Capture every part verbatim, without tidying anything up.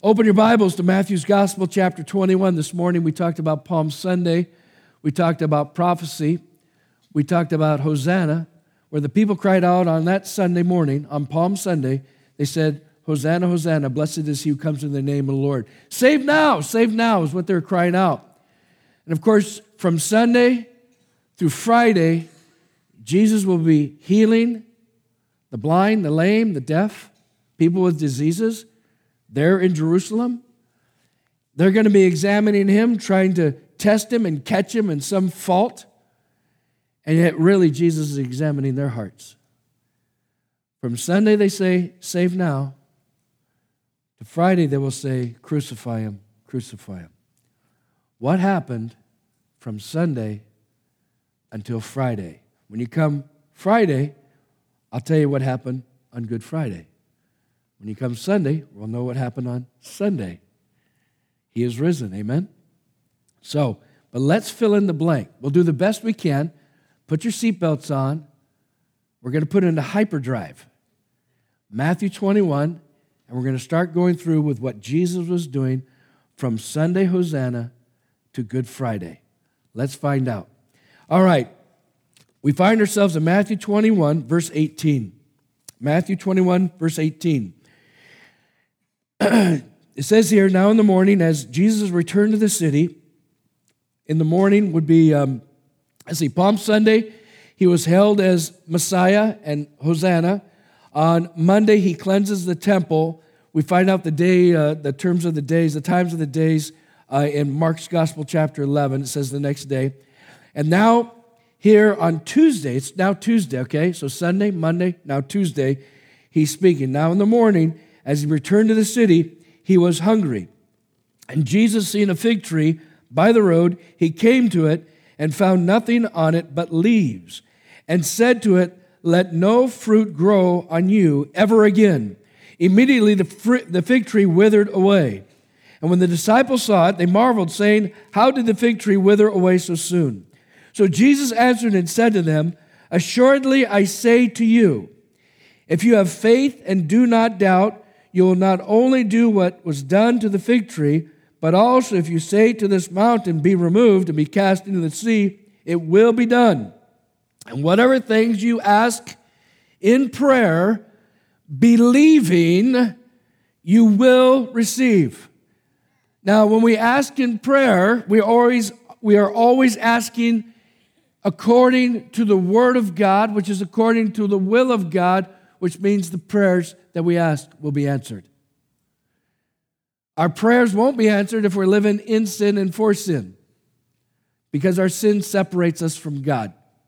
Open your Bibles to Matthew's Gospel, chapter twenty-one. This morning we talked about Palm Sunday. We talked about prophecy. We talked about Hosanna, where the people cried out on that Sunday morning, on Palm Sunday. They said, Hosanna, Hosanna, blessed is he who comes in the name of the Lord. Save now, save now is what they're crying out. And of course, from Sunday through Friday, Jesus will be healing the blind, the lame, the deaf, people with diseases. They're in Jerusalem. They're going to be examining him, trying to test him and catch him in some fault. And yet, really, Jesus is examining their hearts. From Sunday, they say, save now. To Friday, they will say, crucify him, crucify him. What happened from Sunday until Friday? When you come Friday, I'll tell you what happened on Good Friday. When you come Sunday, we'll know what happened on Sunday. He is risen, amen? So, but let's fill in the blank. We'll do the best we can. Put your seatbelts on. We're going to put it into hyperdrive. Matthew twenty-one, and we're going to start going through with what Jesus was doing from Sunday Hosanna to Good Friday. Let's find out. All right. We find ourselves in Matthew twenty-one, verse eighteen. Matthew twenty-one, verse eighteen. It says here, now in the morning, as Jesus returned to the city, in the morning would be, um, let's see, Palm Sunday, he was hailed as Messiah and Hosanna. On Monday, he cleanses the temple. We find out the day, uh, the terms of the days, the times of the days uh, in Mark's Gospel, chapter eleven. It says the next day. And now, here on Tuesday, it's now Tuesday, okay? So Sunday, Monday, now Tuesday, he's speaking. Now in the morning, as he returned to the city, he was hungry. And Jesus, seeing a fig tree by the road, he came to it and found nothing on it but leaves, and said to it, let no fruit grow on you ever again. Immediately the, fr- the fig tree withered away. And when the disciples saw it, they marveled, saying, how did the fig tree wither away so soon? So Jesus answered and said to them, assuredly I say to you, if you have faith and do not doubt, you will not only do what was done to the fig tree, but also if you say to this mountain, be removed and be cast into the sea, it will be done. And whatever things you ask in prayer, believing, you will receive. Now, when we ask in prayer, we always we are always asking according to the Word of God, which is according to the will of God, which means the prayers that we ask will be answered. Our prayers won't be answered if we're living in sin and for sin, because our sin separates us from God.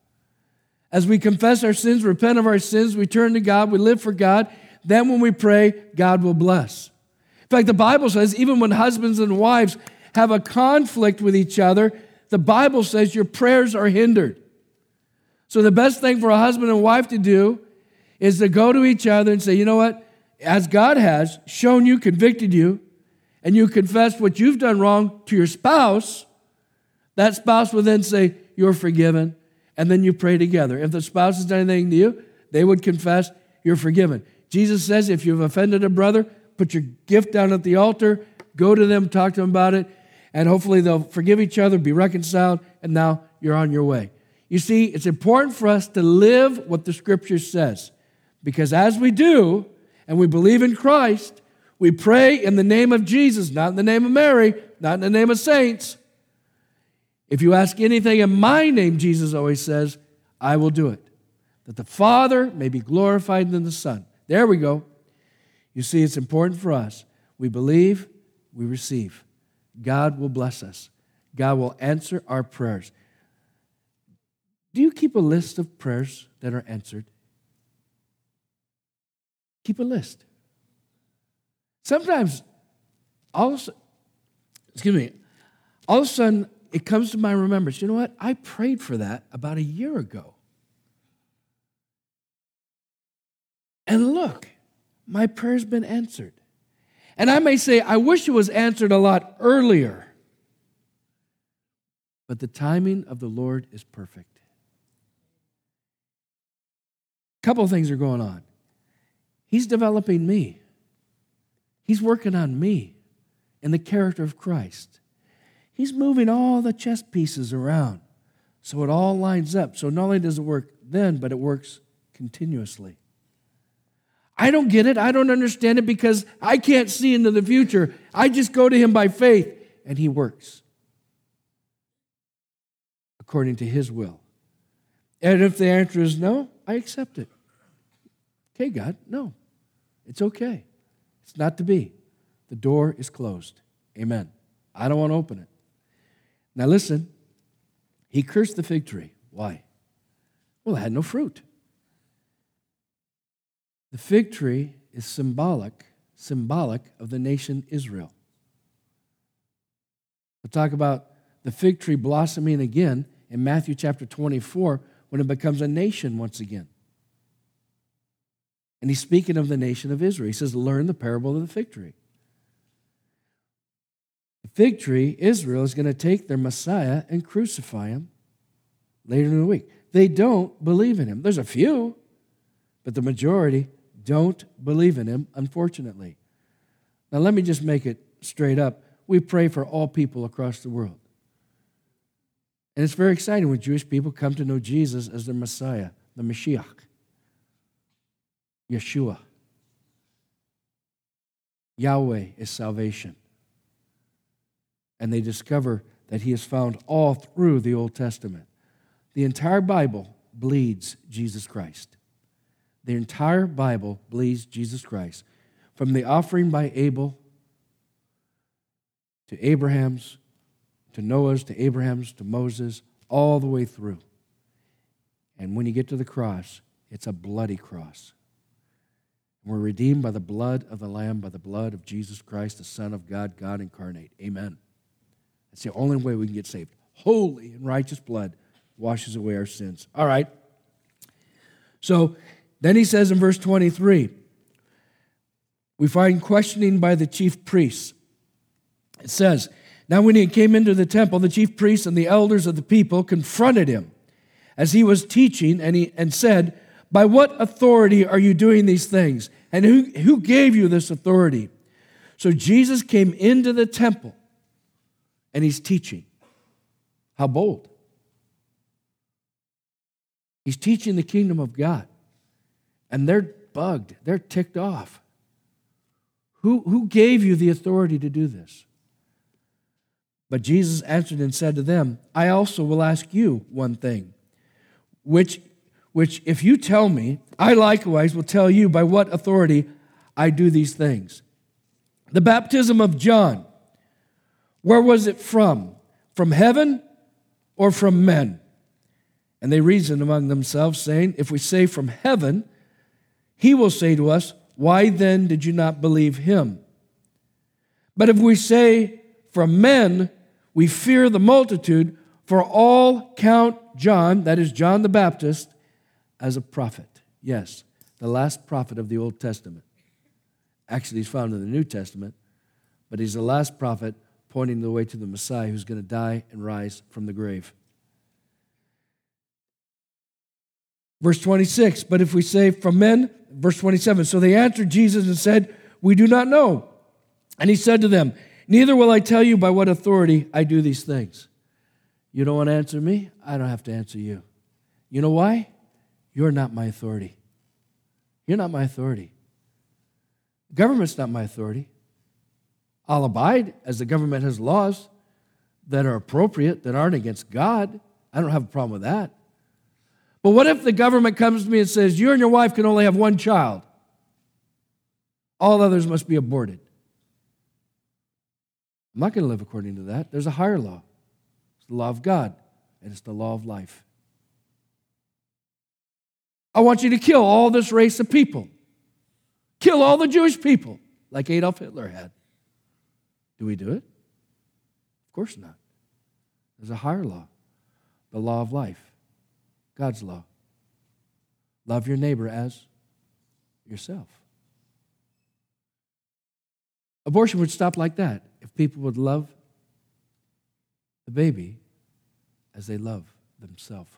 As we confess our sins, repent of our sins, we turn to God, we live for God, then when we pray, God will bless. In fact, the Bible says even when husbands and wives have a conflict with each other, the Bible says your prayers are hindered. So the best thing for a husband and wife to do is to go to each other and say, you know what? As God has shown you, convicted you, and you confess what you've done wrong to your spouse, that spouse will then say, you're forgiven, and then you pray together. If the spouse has done anything to you, they would confess, you're forgiven. Jesus says if you've offended a brother, put your gift down at the altar, go to them, talk to them about it, and hopefully they'll forgive each other, be reconciled, and now you're on your way. You see, it's important for us to live what the Scripture says, because as we do, and we believe in Christ, we pray in the name of Jesus, not in the name of Mary, not in the name of saints. If you ask anything in my name, Jesus always says, I will do it, that the Father may be glorified in the Son. There we go. You see, it's important for us. We believe, we receive. God will bless us. God will answer our prayers. Do you keep a list of prayers that are answered? Keep a list. Sometimes, all of a sudden, excuse me, all of a sudden, it comes to my remembrance. You know what? I prayed for that about a year ago. And look, my prayer's been answered. And I may say, I wish it was answered a lot earlier. But the timing of the Lord is perfect. A couple of things are going on. He's developing me. He's working on me. in the character of Christ. He's moving all the chess pieces around so it all lines up. So not only does it work then, but it works continuously. I don't get it. I don't understand it because I can't see into the future. I just go to him by faith, and he works according to his will. And if the answer is no, I accept it. Okay, God, no. It's okay. It's not to be. The door is closed. Amen. I don't want to open it. Now listen, he cursed the fig tree. Why? Well, it had no fruit. The fig tree is symbolic, symbolic of the nation Israel. We'll talk about the fig tree blossoming again in Matthew chapter twenty-four when it becomes a nation once again. And he's speaking of the nation of Israel. He says, learn the parable of the fig tree. The fig tree, Israel, is going to take their Messiah and crucify him later in the week. They don't believe in him. There's a few, but the majority don't believe in him, unfortunately. Now, let me just make it straight up. We pray for all people across the world. And it's very exciting when Jewish people come to know Jesus as their Messiah, the Mashiach, Yeshua. Yahweh is salvation. And they discover that he is found all through the Old Testament. The entire Bible bleeds Jesus Christ. The entire Bible bleeds Jesus Christ. From the offering by Abel to Abraham's, to Noah's, to Abraham's, to Moses, all the way through. And when you get to the cross, it's a bloody cross. We're redeemed by the blood of the Lamb, by the blood of Jesus Christ, the Son of God, God incarnate. Amen. That's the only way we can get saved. Holy and righteous blood washes away our sins. All right. So then he says in verse twenty-three, we find questioning by the chief priests. It says, now when he came into the temple, the chief priests and the elders of the people confronted him as he was teaching, and he and said, by what authority are you doing these things? And who, who gave you this authority? So Jesus came into the temple, and he's teaching. How bold. He's teaching the kingdom of God. And they're bugged. They're ticked off. Who, who gave you the authority to do this? But Jesus answered and said to them, I also will ask you one thing, which, which if you tell me, I likewise will tell you by what authority I do these things. The baptism of John, where was it from? From heaven or from men? And they reasoned among themselves, saying, if we say from heaven, he will say to us, why then did you not believe him? But if we say from men, we fear the multitude, for all count John, that is John the Baptist, as a prophet. Yes, the last prophet of the Old Testament. Actually, he's found in the New Testament, but he's the last prophet pointing the way to the Messiah who's going to die and rise from the grave. Verse twenty-six, but if we say from men, verse twenty-seven, so they answered Jesus and said, we do not know. And he said to them, neither will I tell you by what authority I do these things. You don't want to answer me? I don't have to answer you. You know why? You're not my authority. You're not my authority. Government's not my authority. I'll abide as the government has laws that are appropriate, that aren't against God. I don't have a problem with that. But what if the government comes to me and says, you and your wife can only have one child? All others must be aborted. I'm not going to live according to that. There's a higher law. It's the law of God, and it's the law of life. I want you to kill all this race of people. Kill all the Jewish people, like Adolf Hitler had. Do we do it? Of course not. There's a higher law, the law of life, God's law. Love your neighbor as yourself. Abortion would stop like that if people would love the baby as they love themselves.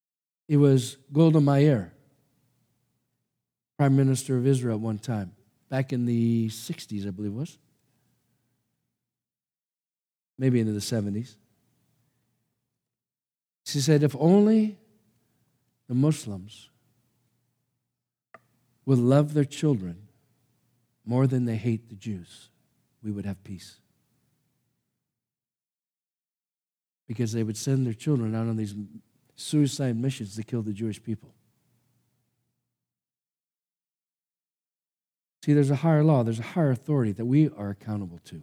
It was Golda Meir, Prime Minister of Israel at one time, back in the sixties, I believe it was. Maybe into the seventies. She said, if only the Muslims would love their children more than they hate the Jews, we would have peace. Because they would send their children out on these suicide missions to kill the Jewish people. See, there's a higher law, there's a higher authority that we are accountable to.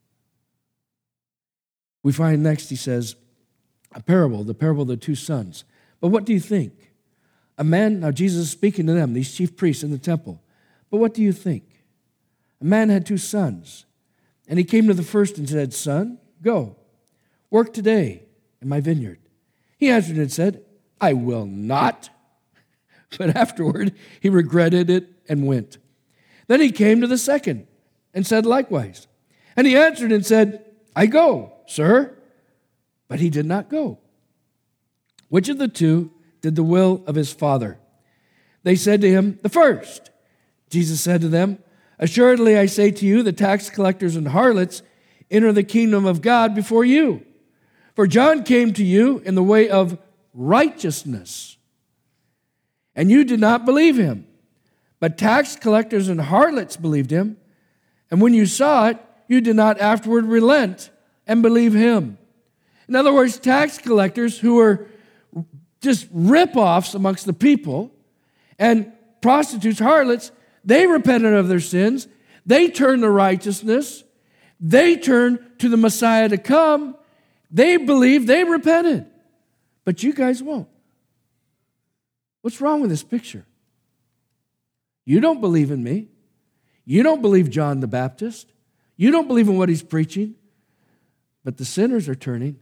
We find next, he says, a parable, the parable of the two sons. But what do you think? A man, now Jesus is speaking to them, these chief priests in the temple. But what do you think? A man had two sons, and he came to the first and said, Son, go, work today in my vineyard. He answered and said, I will not. But afterward, he regretted it and went. Then he came to the second and said likewise. And he answered and said, I go, sir. But he did not go. Which of the two did the will of his father? They said to him, the first. Jesus said to them, assuredly I say to you, the tax collectors and harlots enter the kingdom of God before you. For John came to you in the way of righteousness, and you did not believe him. But tax collectors and harlots believed him. And when you saw it, you did not afterward relent and believe him. In other words, tax collectors who were just rip-offs amongst the people, and prostitutes, harlots, they repented of their sins. They turned to righteousness. They turned to the Messiah to come. They believed, they repented. But you guys won't. What's wrong with this picture? You don't believe in me. You don't believe John the Baptist. You don't believe in what he's preaching. But the sinners are turning.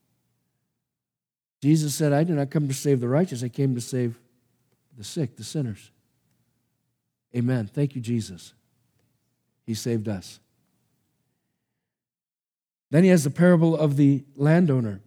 Jesus said, I did not come to save the righteous. I came to save the sick, the sinners. Amen. Thank you, Jesus. He saved us. Then he has the parable of the landowner.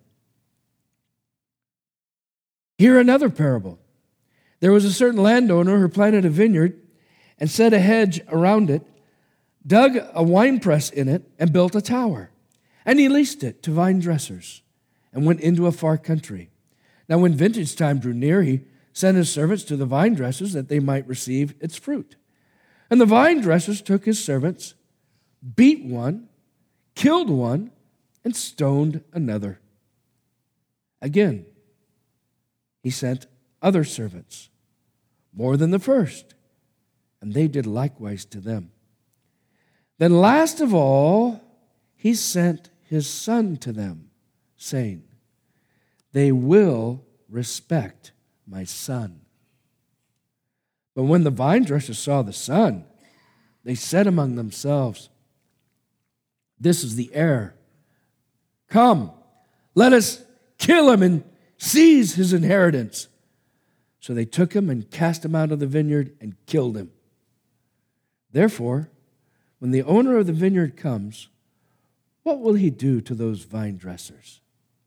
Hear another parable. There was a certain landowner who planted a vineyard and set a hedge around it, dug a winepress in it, and built a tower. And he leased it to vine dressers and went into a far country. Now when vintage time drew near, he sent his servants to the vine dressers that they might receive its fruit. And the vine dressers took his servants, beat one, killed one, and stoned another. Again, he sent other servants, more than the first, and they did likewise to them. Then last of all, he sent his son to them, saying, they will respect my son. But when the vine dressers saw the son, they said among themselves, this is the heir. Come, let us kill him and seize his inheritance. So they took him and cast him out of the vineyard and killed him. Therefore, when the owner of the vineyard comes, what will he do to those vine dressers?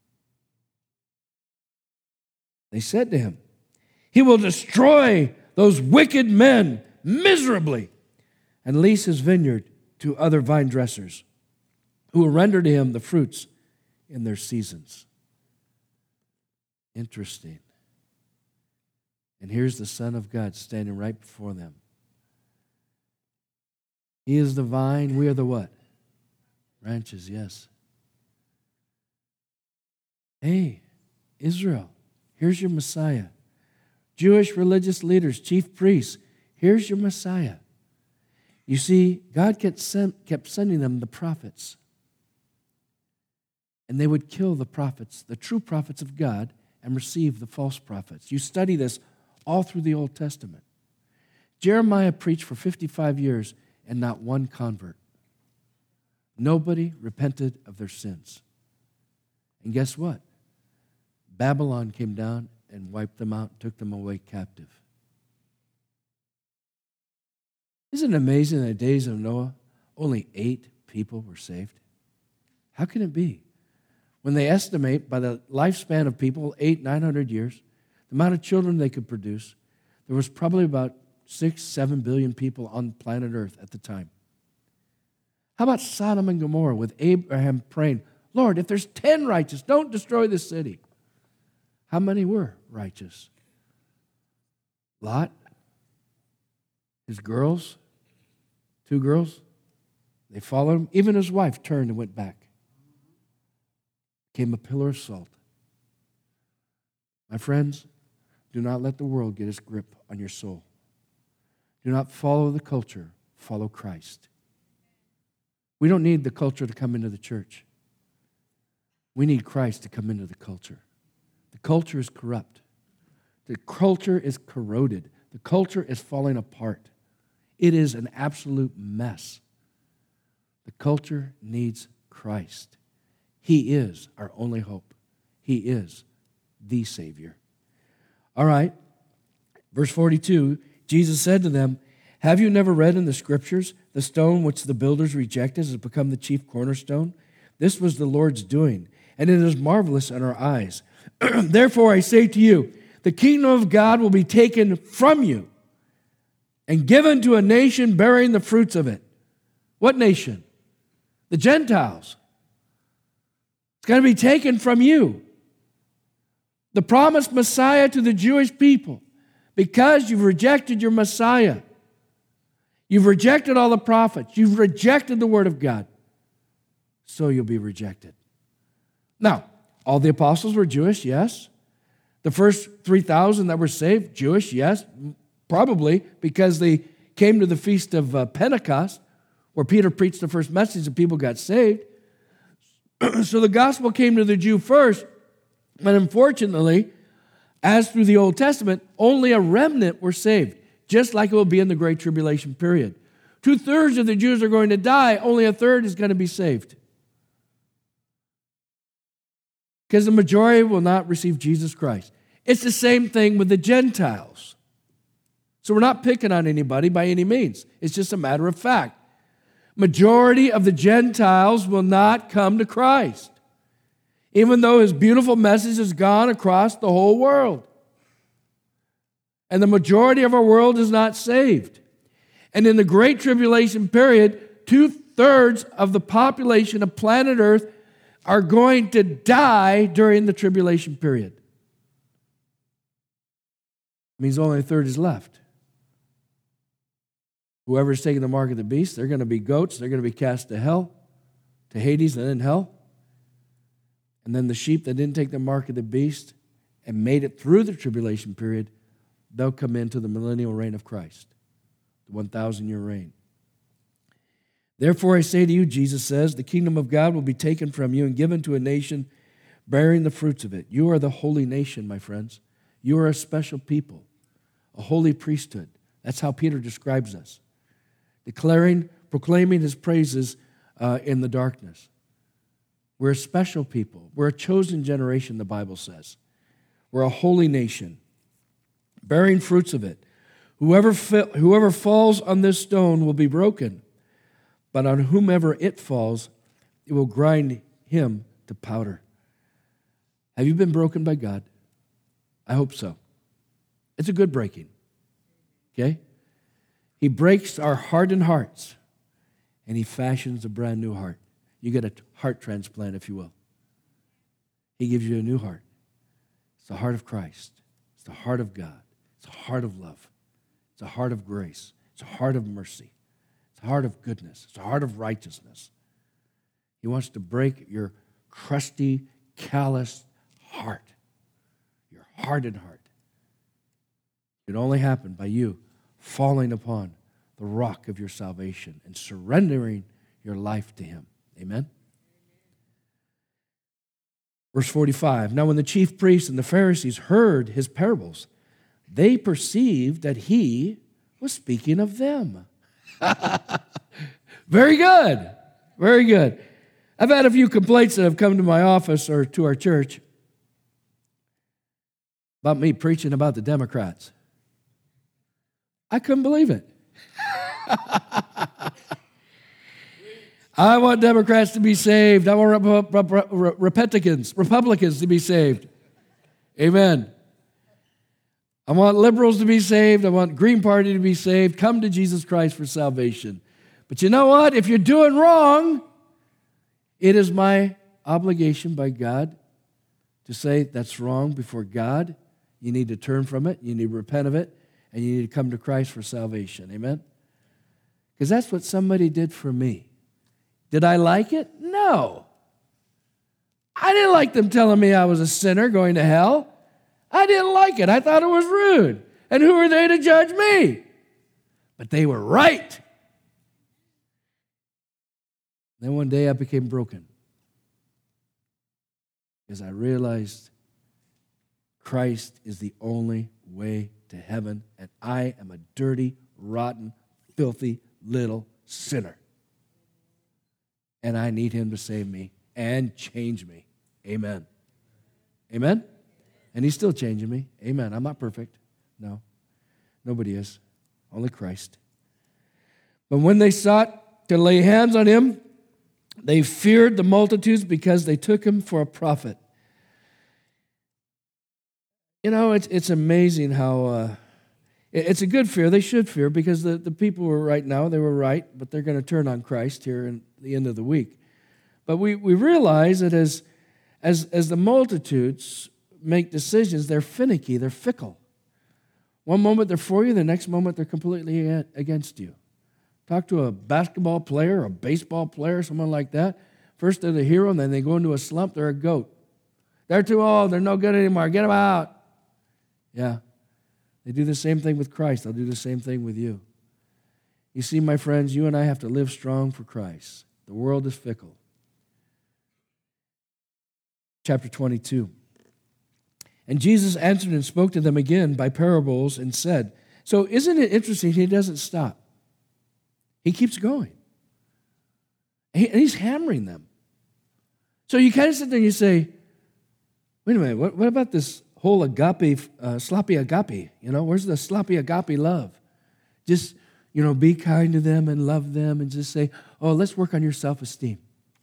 They said to him, he will destroy those wicked men miserably and lease his vineyard to other vine dressers who will render to him the fruits in their seasons. Interesting. And here's the Son of God standing right before them. He is the vine, we are the what? Branches, yes. Hey, Israel, here's your Messiah. Jewish religious leaders, chief priests, here's your Messiah. You see, God kept, send, kept sending them the prophets. And they would kill the prophets, the true prophets of God, and receive the false prophets. You study this all through the Old Testament. Jeremiah preached for fifty-five years and not one convert. Nobody repented of their sins. And guess what? Babylon came down and wiped them out, took them away captive. Isn't it amazing in the days of Noah, only eight people were saved? How can it be? When they estimate by the lifespan of people, eight, nine hundred years, the amount of children they could produce, there was probably about six, seven billion people on planet Earth at the time. How about Sodom and Gomorrah with Abraham praying, Lord, if there's ten righteous, don't destroy the city. How many were righteous? Lot, his girls, two girls, they followed him. Even his wife turned and went back. Became a pillar of salt. My friends, do not let the world get its grip on your soul. Do not follow the culture, follow Christ. We don't need the culture to come into the church. We need Christ to come into the culture. The culture is corrupt. The culture is corroded. The culture is falling apart. It is an absolute mess. The culture needs Christ. He is our only hope. He is the Savior. All right, verse forty-two, Jesus said to them, have you never read in the Scriptures, the stone which the builders rejected has become the chief cornerstone? This was the Lord's doing, and it is marvelous in our eyes. Therefore I say to you, the kingdom of God will be taken from you and given to a nation bearing the fruits of it. What nation? The Gentiles. It's going to be taken from you. The promised Messiah to the Jewish people, because you've rejected your Messiah. You've rejected all the prophets. You've rejected the Word of God. So you'll be rejected. Now, all the apostles were Jewish, yes. The first three thousand that were saved, Jewish, yes. Probably because they came to the feast of uh, Pentecost, where Peter preached the first message and people got saved. So the gospel came to the Jew first, but unfortunately, as through the Old Testament, only a remnant were saved, just like it will be in the Great Tribulation period. Two-thirds of the Jews are going to die, only a third is going to be saved. Because the majority will not receive Jesus Christ. It's the same thing with the Gentiles. So we're not picking on anybody by any means. It's just a matter of fact. Majority of the Gentiles will not come to Christ, even though his beautiful message has gone across the whole world. And the majority of our world is not saved. And in the Great Tribulation period, two-thirds of the population of planet Earth are going to die during the tribulation period. It means only a third is left. Whoever's taking the mark of the beast, they're going to be goats. They're going to be cast to hell, to Hades, and then hell. And then the sheep that didn't take the mark of the beast and made it through the tribulation period, they'll come into the millennial reign of Christ, the one thousand year reign. Therefore I say to you, Jesus says, the kingdom of God will be taken from you and given to a nation bearing the fruits of it. You are the holy nation, my friends. You are a special people, a holy priesthood. That's how Peter describes us. Declaring, proclaiming his praises uh, in the darkness. We're a special people. We're a chosen generation, the Bible says. We're a holy nation, bearing fruits of it. Whoever, fi- whoever falls on this stone will be broken, but on whomever it falls, it will grind him to powder. Have you been broken by God? I hope so. It's a good breaking. Okay? He breaks our hardened hearts, and he fashions a brand new heart. You get a heart transplant, if you will. He gives you a new heart. It's the heart of Christ. It's the heart of God. It's a heart of love. It's a heart of grace. It's a heart of mercy. It's a heart of goodness. It's a heart of righteousness. He wants to break your crusty, calloused heart, your hardened heart. It only happened by you falling upon the rock of your salvation and surrendering your life to him. Amen? Verse forty-five, now when the chief priests and the Pharisees heard his parables, they perceived that he was speaking of them. Very good. Very good. I've had a few complaints that have come to my office or to our church about me preaching about the Democrats. I couldn't believe it. I want Democrats to be saved. I want Rep- Rep- Rep- Republicans, Republicans to be saved. Amen. I want liberals to be saved. I want Green Party to be saved. Come to Jesus Christ for salvation. But you know what? If you're doing wrong, it is my obligation by God to say that's wrong before God. You need to turn from it. You need to repent of it. And you need to come to Christ for salvation. Amen? Because that's what somebody did for me. Did I like it? No. I didn't like them telling me I was a sinner going to hell. I didn't like it. I thought it was rude. And who are they to judge me? But they were right. Then one day I became broken because I realized Christ is the only way to heaven, and I am a dirty, rotten, filthy little sinner. And I need him to save me and change me. Amen. Amen? And he's still changing me. Amen. I'm not perfect. No. Nobody is. Only Christ. But when they sought to lay hands on him, they feared the multitudes because they took him for a prophet. You know, it's it's amazing how, uh, it's a good fear. They should fear because the, the people were right now, they were right, but they're going to turn on Christ here in the end of the week. But we, we realize that as, as, as the multitudes make decisions, they're finicky, they're fickle. One moment they're for you, the next moment they're completely against you. Talk to a basketball player, a baseball player, someone like that. First they're the hero, and then they go into a slump, they're a goat. They're too old, they're no good anymore, get them out. Yeah, they do the same thing with Christ. They'll do the same thing with you. You see, my friends, you and I have to live strong for Christ. The world is fickle. Chapter twenty-two. And Jesus answered and spoke to them again by parables and said, so isn't it interesting? He doesn't stop. He keeps going. And he's hammering them. So you kind of sit there and you say, wait a minute, what, what about this whole agape, uh, sloppy agape? You know, where's the sloppy agape love? Just, you know, be kind to them and love them and just say, oh, let's work on your self-esteem.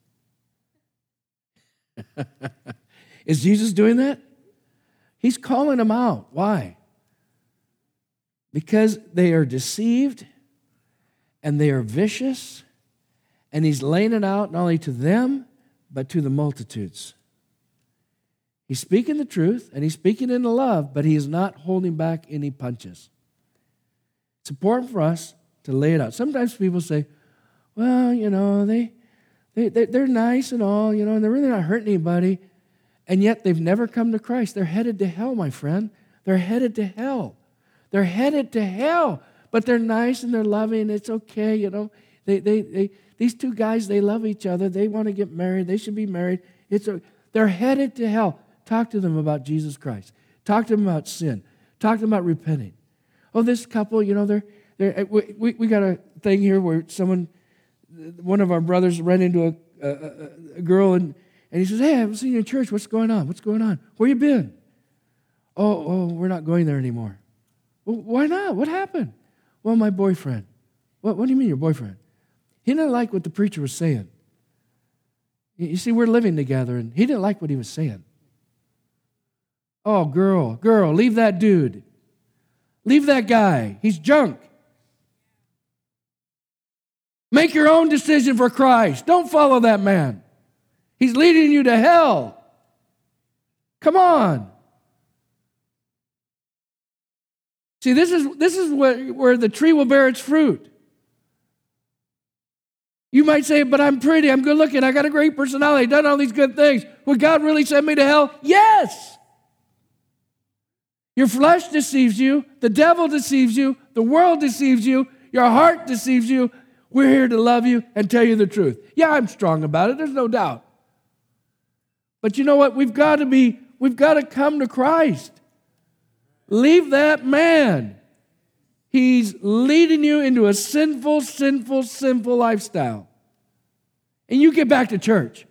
Is Jesus doing that? He's calling them out. Why? Because they are deceived and they are vicious, and he's laying it out not only to them, but to the multitudes. He's speaking the truth, and he's speaking in love, but he is not holding back any punches. It's important for us to lay it out. Sometimes people say, well, you know, they, they, they're nice and all, you know, and they're really not hurting anybody, and yet they've never come to Christ. They're headed to hell, my friend. They're headed to hell. They're headed to hell, but they're nice and they're loving. It's okay, you know. They, they, they, these two guys, they love each other. They want to get married. They should be married. It's a, they're headed to hell. Talk to them about Jesus Christ. Talk to them about sin. Talk to them about repenting. Oh, this couple, you know, they're, they're we, we, we got a thing here where someone, one of our brothers ran into a, a, a girl and, and he says, hey, I haven't seen you in church. What's going on? What's going on? Where you been? Oh, oh, we're not going there anymore. Well, why not? What happened? Well, my boyfriend. What, what do you mean your boyfriend? He didn't like what the preacher was saying. You see, we're living together, and he didn't like what he was saying. Oh, girl, girl, leave that dude. Leave that guy. He's junk. Make your own decision for Christ. Don't follow that man. He's leading you to hell. Come on. See, this is, this is where, where the tree will bear its fruit. You might say, but I'm pretty, I'm good looking, I got a great personality, done all these good things. Would God really send me to hell? Yes. Your flesh deceives you, the devil deceives you, the world deceives you, your heart deceives you. We're here to love you and tell you the truth. Yeah, I'm strong about it, there's no doubt. But you know what? We've got to be, we've got to come to Christ. Leave that man. He's leading you into a sinful, sinful, sinful lifestyle. And you get back to church.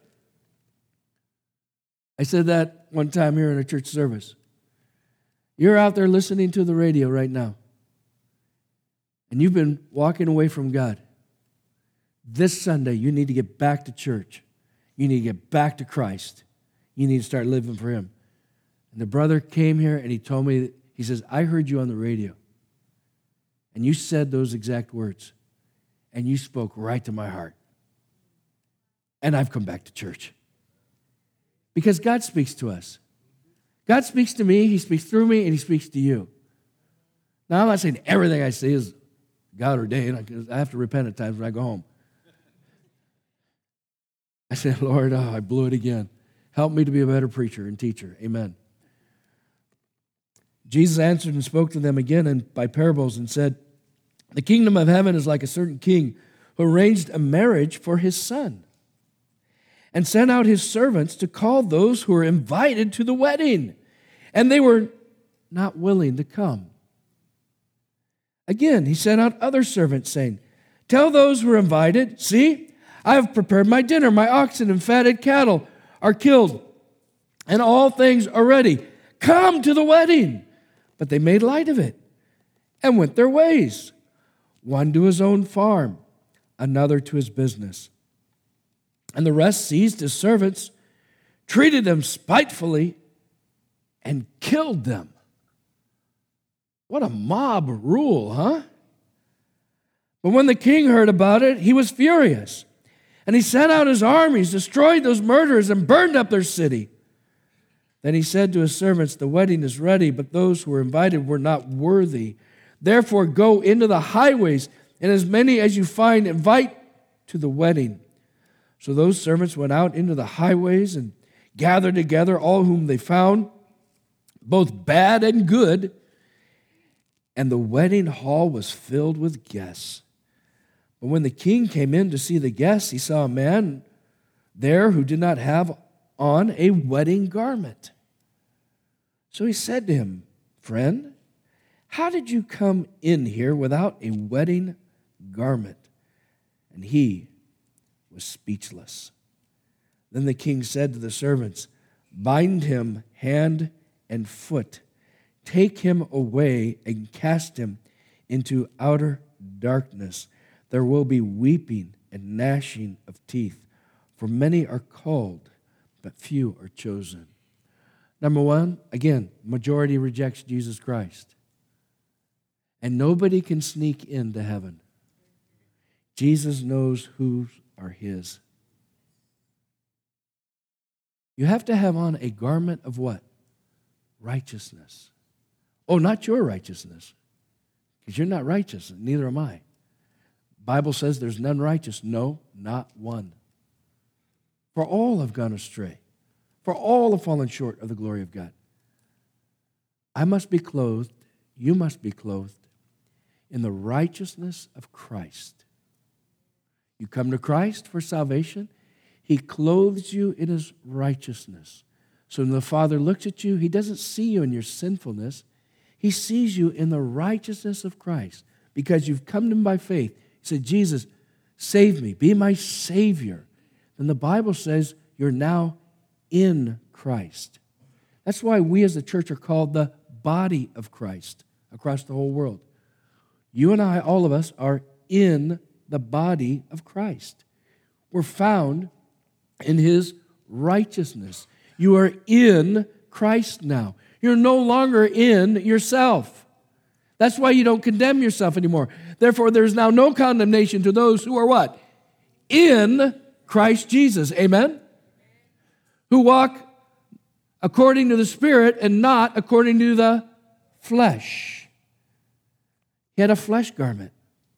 I said that one time here in a church service. You're out there listening to the radio right now. And you've been walking away from God. This Sunday, you need to get back to church. You need to get back to Christ. You need to start living for him. And the brother came here and he told me He says, I heard you on the radio, and you said those exact words, and you spoke right to my heart. And I've come back to church. Because God speaks to us. God speaks to me, he speaks through me, and he speaks to you. Now, I'm not saying everything I say is God ordained. I have to repent at times when I go home. I said, Lord, oh, I blew it again. Help me to be a better preacher and teacher. Amen. Jesus answered and spoke to them again and by parables and said, the kingdom of heaven is like a certain king who arranged a marriage for his son and sent out his servants to call those who were invited to the wedding. And they were not willing to come. Again, he sent out other servants saying, tell those who are invited, see, I have prepared my dinner. My oxen and fatted cattle are killed, and all things are ready. Come to the wedding. But they made light of it and went their ways, one to his own farm, another to his business. And the rest seized his servants, treated them spitefully, and killed them. What a mob rule, huh? But when the king heard about it, he was furious. And he sent out his armies, destroyed those murderers, and burned up their city. Then he said to his servants, the wedding is ready, but those who were invited were not worthy. Therefore go into the highways, and as many as you find, invite to the wedding. So those servants went out into the highways and gathered together all whom they found, both bad and good. And the wedding hall was filled with guests. But when the king came in to see the guests, he saw a man there who did not have on a wedding garment. So he said to him, friend, how did you come in here without a wedding garment? And he was speechless. Then the king said to the servants, bind him hand and foot, take him away and cast him into outer darkness. There will be weeping and gnashing of teeth, for many are called, but few are chosen. Number one, again, majority rejects Jesus Christ. And nobody can sneak into heaven. Jesus knows who are his. You have to have on a garment of what? Righteousness. Oh, not your righteousness, because you're not righteous, and neither am I. The Bible says there's none righteous. No, not one. For all have gone astray. For all have fallen short of the glory of God. I must be clothed, you must be clothed in the righteousness of Christ. You come to Christ for salvation, he clothes you in his righteousness. So when the Father looks at you, he doesn't see you in your sinfulness. He sees you in the righteousness of Christ because you've come to him by faith. He said, Jesus, save me, be my Savior. And the Bible says you're now in Christ. That's why we as a church are called the body of Christ across the whole world. You and I, all of us, are in the body of Christ. We're found in his righteousness. You are in Christ now. You're no longer in yourself. That's why you don't condemn yourself anymore. Therefore, there's now no condemnation to those who are what? In Christ Jesus. Amen? Who walk according to the Spirit and not according to the flesh. He had a flesh garment.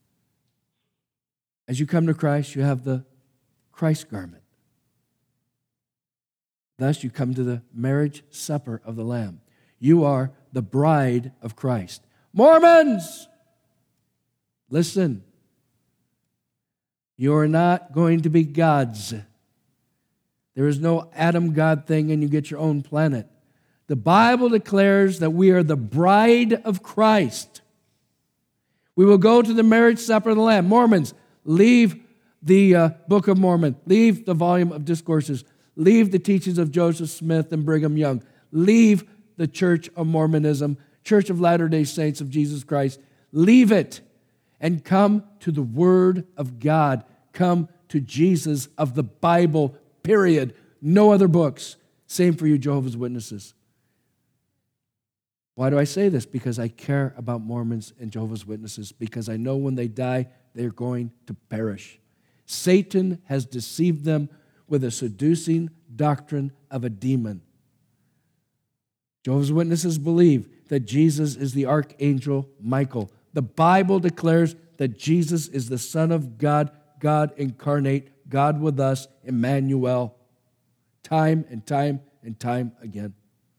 As you come to Christ, you have the Christ garment. Thus, you come to the marriage supper of the Lamb. You are the bride of Christ. Mormons, listen. You are not going to be gods. There is no Adam God thing and you get your own planet. The Bible declares that we are the bride of Christ. We will go to the marriage supper of the Lamb. Mormons, leave the uh, Book of Mormon. Leave the volume of discourses. Leave the teachings of Joseph Smith and Brigham Young. Leave the Church of Mormonism, Church of Latter-day Saints of Jesus Christ. Leave it and come to the Word of God. Come to Jesus of the Bible, period. No other books. Same for you Jehovah's Witnesses. Why do I say this? Because I care about Mormons and Jehovah's Witnesses, because I know when they die, they're going to perish. Satan has deceived them with a seducing doctrine of a demon. Jehovah's Witnesses believe that Jesus is the archangel Michael. The Bible declares that Jesus is the Son of God, God incarnate, God with us, Emmanuel, time and time and time again.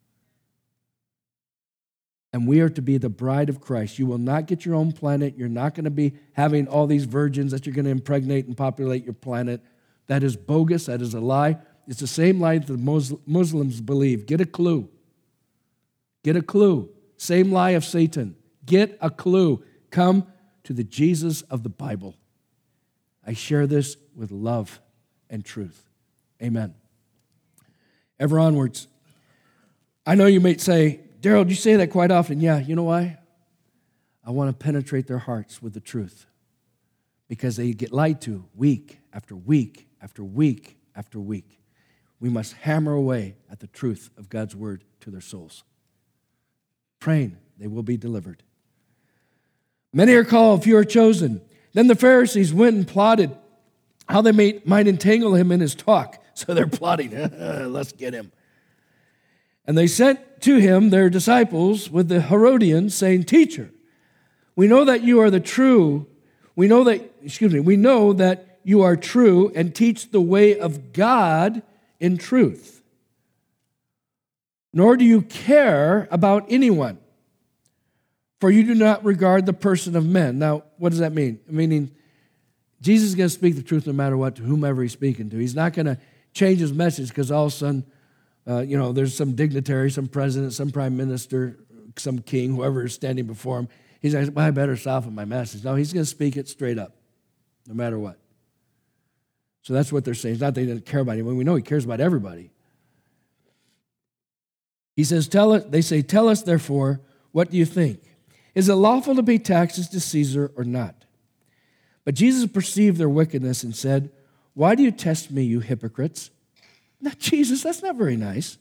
And we are to be the bride of Christ. You will not get your own planet. You're not going to be having all these virgins that you're going to impregnate and populate your planet. That is bogus. That is a lie. It's the same lie that the Muslims believe. Get a clue. Get a clue. Same lie of Satan. Get a clue. Come to the Jesus of the Bible. I share this with love and truth. Amen. Ever onwards. I know you may say, Daryl, do you say that quite often? Yeah, you know why? I want to penetrate their hearts with the truth because they get lied to week after week after week after week. We must hammer away at the truth of God's word to their souls. Praying they will be delivered. Many are called, few are chosen. Then the Pharisees went and plotted how they may, might entangle him in his talk. So they're plotting, let's get him. And they sent to him their disciples with the Herodians, saying, Teacher, we know that you are the true, we know that, excuse me, we know that you are true and teach the way of God in truth. Nor do you care about anyone, for you do not regard the person of men. Now, what does that mean? Meaning, Jesus is going to speak the truth no matter what to whomever he's speaking to. He's not going to change his message because all of a sudden, Uh, you know, there's some dignitary, some president, some prime minister, some king, whoever is standing before him. He's like, well, I better soften my message. No, he's going to speak it straight up, no matter what. So that's what they're saying. It's not that he doesn't care about anyone. We know he cares about everybody. He says, "Tell us." They say, tell us, therefore, what do you think? Is it lawful to pay taxes to Caesar or not? But Jesus perceived their wickedness and said, why do you test me, you hypocrites? Now, Jesus, that's not very nice.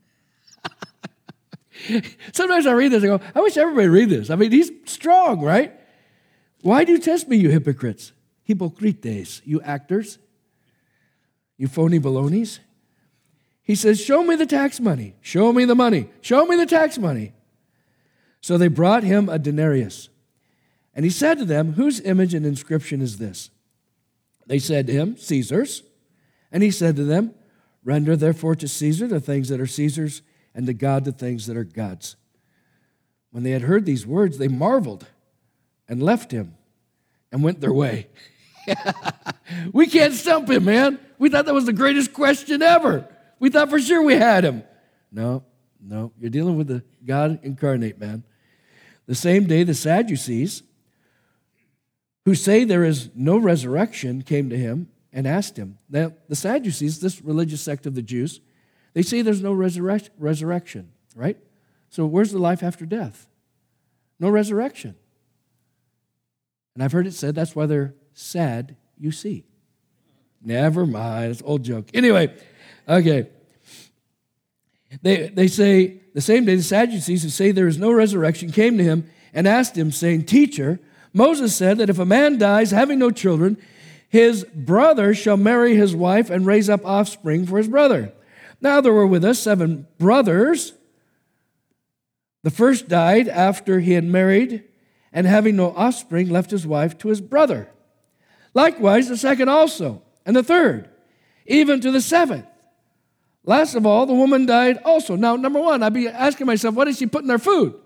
Sometimes I read this and go, I wish everybody read this. I mean, he's strong, right? Why do you test me, you hypocrites? Hypocrites, you actors, you phony balonies. He says, show me the tax money. Show me the money. Show me the tax money. So they brought him a denarius. And he said to them, whose image and inscription is this? They said to him, Caesar's. And he said to them, render therefore to Caesar the things that are Caesar's, and to God the things that are God's. When they had heard these words, they marveled and left him and went their way. We can't stump him, man. We thought that was the greatest question ever. We thought for sure we had him. No, no, you're dealing with the God incarnate, man. The same day the Sadducees, who say there is no resurrection, came to him and asked him. Now, the Sadducees, this religious sect of the Jews, they say there's no resurrect- resurrection, right? So where's the life after death? No resurrection. And I've heard it said that's why they're sad, you see. Never mind, it's an old joke. Anyway, okay. They, they say, the same day the Sadducees who say there is no resurrection came to him and asked him, saying, Teacher, Moses said that if a man dies having no children, his brother shall marry his wife and raise up offspring for his brother. Now there were with us seven brothers. The first died after he had married, and having no offspring, left his wife to his brother. Likewise, the second also, and the third, even to the seventh. Last of all, the woman died also. Now, number one, I'd be asking myself, what did she put in their food?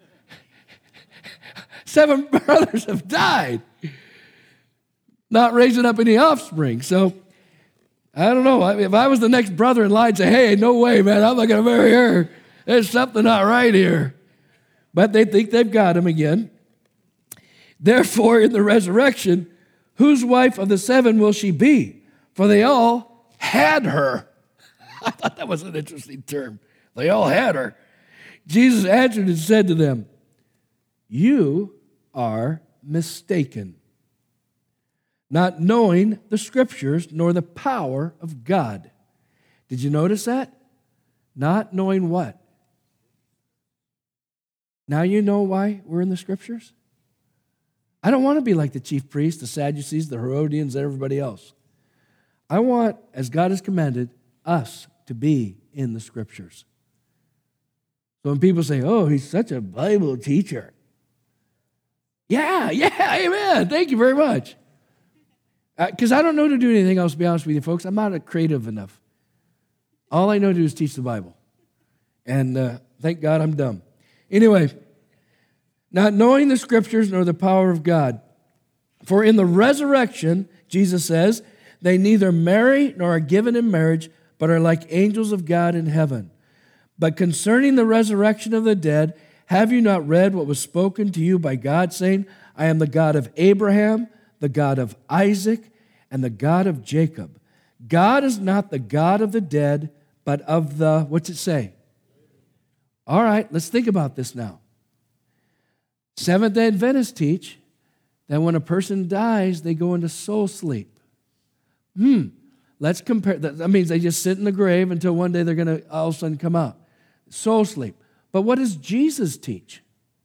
Seven brothers have died, not raising up any offspring. So, I don't know. If I was the next brother-in-law, I'd say, hey, no way, man, I'm not going to marry her. There's something not right here. But they think they've got him again. Therefore, in the resurrection, whose wife of the seven will she be? For they all had her. I thought that was an interesting term. They all had her. Jesus answered and said to them, you are mistaken, not knowing the Scriptures nor the power of God. Did you notice that? Not knowing what? Now you know why we're in the Scriptures? I don't want to be like the chief priests, the Sadducees, the Herodians, and everybody else. I want, as God has commanded, us to be in the Scriptures. So when people say, oh, he's such a Bible teacher. Yeah, yeah, amen. Thank you very much. Because uh, I don't know to do anything else, to be honest with you, folks. I'm not creative enough. All I know to do is teach the Bible. And uh, thank God I'm dumb. Anyway, not knowing the Scriptures nor the power of God. For in the resurrection, Jesus says, they neither marry nor are given in marriage, but are like angels of God in heaven. But concerning the resurrection of the dead, have you not read what was spoken to you by God, saying, I am the God of Abraham, the God of Isaac, and the God of Jacob. God is not the God of the dead, but of the, what's it say? All right, let's think about this now. Seventh-day Adventists teach that when a person dies, they go into soul sleep. Hmm, let's compare. That means they just sit in the grave until one day they're going to all of a sudden come out. Soul sleep. But what does Jesus teach?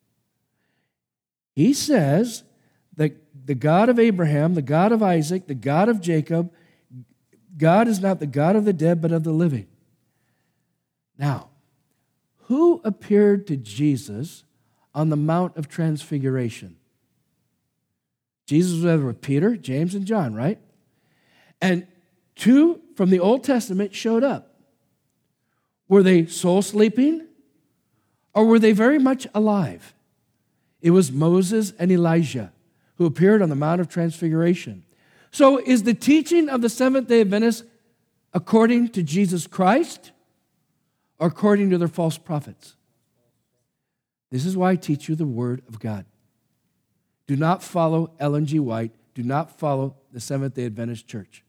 He says that the God of Abraham, the God of Isaac, the God of Jacob, God is not the God of the dead, but of the living. Now, who appeared to Jesus on the Mount of Transfiguration? Jesus was with Peter, James, and John, right? And two from the Old Testament showed up. Were they soul sleeping? Or were they very much alive? It was Moses and Elijah who appeared on the Mount of Transfiguration. So is the teaching of the Seventh-day Adventists according to Jesus Christ or according to their false prophets? This is why I teach you the Word of God. Do not follow Ellen G. White. Do not follow the Seventh-day Adventist Church.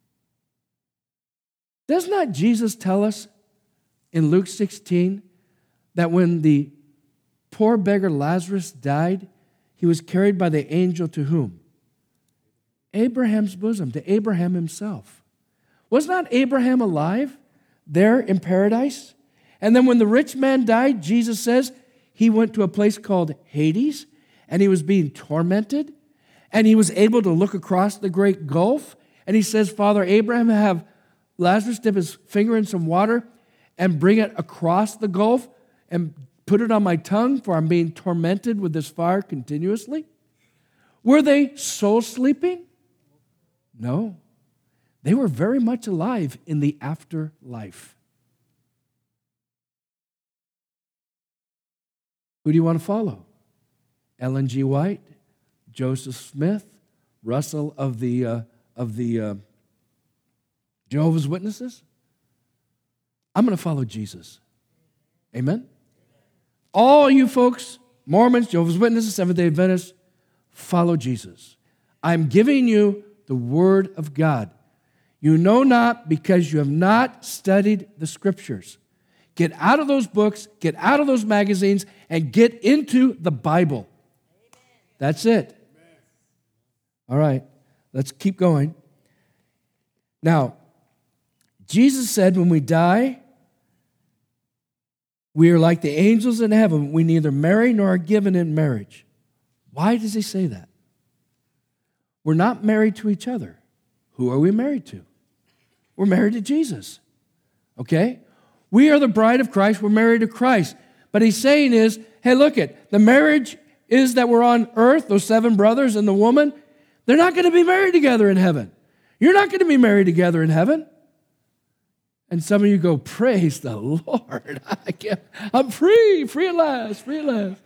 Does not Jesus tell us in Luke sixteen that when the poor beggar Lazarus died, he was carried by the angel to whom? Abraham's bosom, to Abraham himself. Was not Abraham alive there in paradise? And then when the rich man died, Jesus says he went to a place called Hades, and he was being tormented, and he was able to look across the great gulf, and he says, Father Abraham, have Lazarus dip his finger in some water and bring it across the gulf and put it on my tongue, for I'm being tormented with this fire continuously. Were they soul sleeping? No. They were very much alive in the afterlife. Who do you want to follow? Ellen G. White, Joseph Smith, Russell of the, uh, of the uh, Jehovah's Witnesses? I'm going to follow Jesus. Amen? All you folks, Mormons, Jehovah's Witnesses, Seventh-day Adventists, follow Jesus. I'm giving you the Word of God. You know not because you have not studied the Scriptures. Get out of those books, get out of those magazines, and get into the Bible. That's it. All right, let's keep going. Now, Jesus said when we die, we are like the angels in heaven. We neither marry nor are given in marriage. Why does he say that? We're not married to each other. Who are we married to? We're married to Jesus. Okay? We are the bride of Christ. We're married to Christ. But he's saying is, hey, look it, the marriage is that we're on earth, those seven brothers and the woman, they're not going to be married together in heaven. You're not going to be married together in heaven. And some of you go, praise the Lord. I can't, I'm free, free at last, free at last.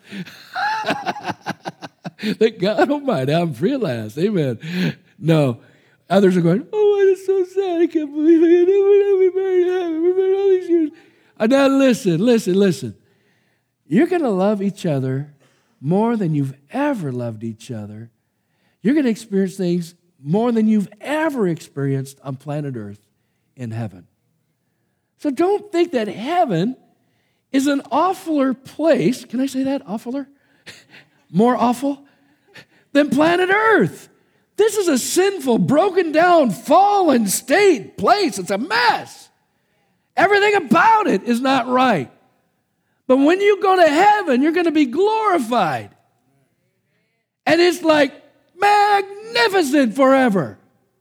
Thank God Almighty, I'm free at last. Amen. No. Others are going, oh, it is so sad. I can't believe it. We're not married in heaven. We've been married all these years. And now listen, listen, listen. You're going to love each other more than you've ever loved each other. You're going to experience things more than you've ever experienced on planet Earth in heaven. So don't think that heaven is an awfuler place. Can I say that? Awfuler? More awful than planet Earth. This is a sinful, broken down, fallen state place. It's a mess. Everything about it is not right. But when you go to heaven, you're going to be glorified. And it's like magnificent forever.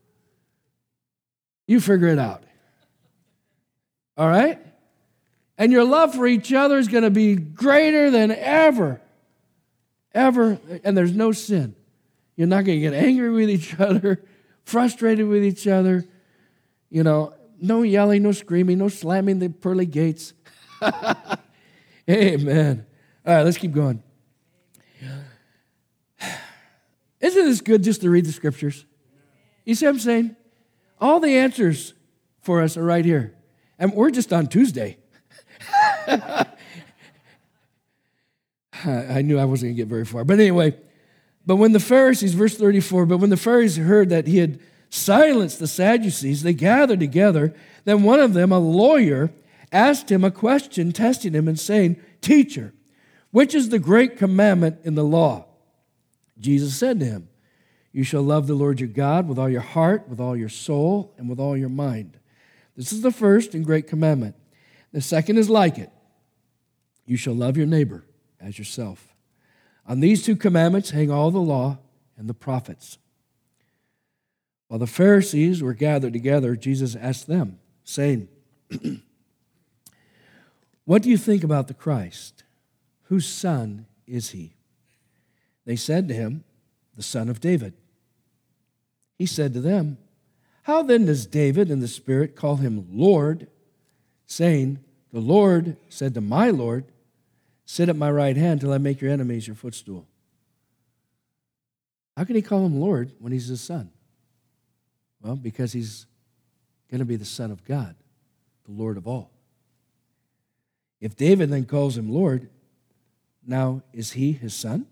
You figure it out. All right? And your love for each other is going to be greater than ever. Ever. And there's no sin. You're not going to get angry with each other, frustrated with each other. You know, no yelling, no screaming, no slamming the pearly gates. Amen. All right, let's keep going. Isn't this good just to read the scriptures? You see what I'm saying? All the answers for us are right here. And we're just on Tuesday. I knew I wasn't going to get very far. But anyway, but when the Pharisees, verse thirty-four, but when the Pharisees heard that he had silenced the Sadducees, they gathered together. Then one of them, a lawyer, asked him a question, testing him and saying, "Teacher, which is the great commandment in the law?" Jesus said to him, "You shall love the Lord your God with all your heart, with all your soul, and with all your mind. This is the first and great commandment. The second is like it. You shall love your neighbor as yourself. On these two commandments hang all the law and the prophets." While the Pharisees were gathered together, Jesus asked them, saying, "What do you think about the Christ? Whose son is he?" They said to him, "The son of David." He said to them, "How then does David in the Spirit call him Lord, saying, 'The Lord said to my Lord, sit at my right hand till I make your enemies your footstool'?" How can he call him Lord when he's his son? Well, because he's going to be the Son of God, the Lord of all. If David then calls him Lord, now is he his son?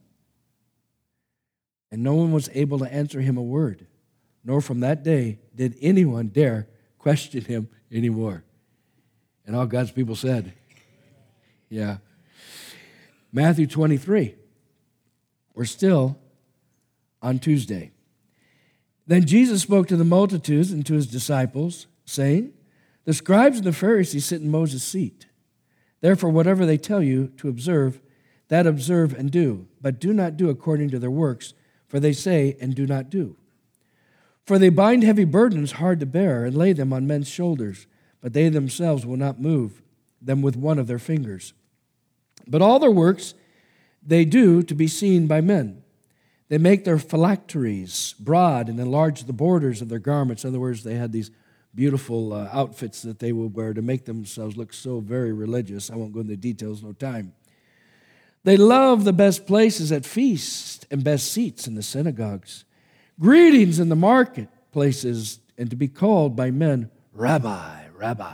And no one was able to answer him a word, nor from that day did anyone dare question him anymore. And all God's people said, yeah. Matthew twenty-three. We're still on Tuesday. Then Jesus spoke to the multitudes and to his disciples, saying, "The scribes and the Pharisees sit in Moses' seat. Therefore, whatever they tell you to observe, that observe and do, but do not do according to their works, for they say and do not do. For they bind heavy burdens hard to bear and lay them on men's shoulders, but they themselves will not move them with one of their fingers. But all their works they do to be seen by men. They make their phylacteries broad and enlarge the borders of their garments." In other words, they had these beautiful uh, outfits that they would wear to make themselves look so very religious. I won't go into the details, no time. "They love the best places at feasts and best seats in the synagogues, greetings in the marketplaces, and to be called by men, 'Rabbi, Rabbi.'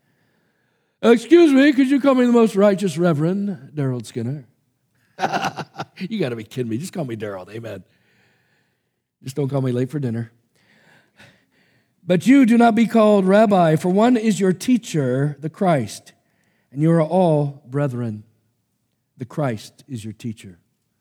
Excuse me, could you call me the most righteous Reverend Daryl Skinner?" You got to be kidding me. Just call me Daryl. Amen. Just don't call me late for dinner. "But you do not be called Rabbi, for one is your teacher, the Christ, and you are all brethren." The Christ is your teacher.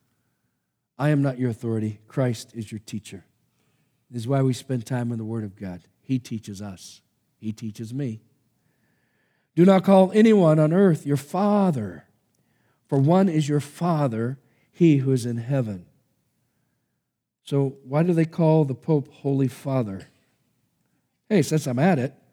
I am not your authority. Christ is your teacher. This is why we spend time in the Word of God. He teaches us. He teaches me. "Do not call anyone on earth your father, for one is your Father, he who is in heaven." So why do they call the Pope Holy Father? Hey, since I'm at it,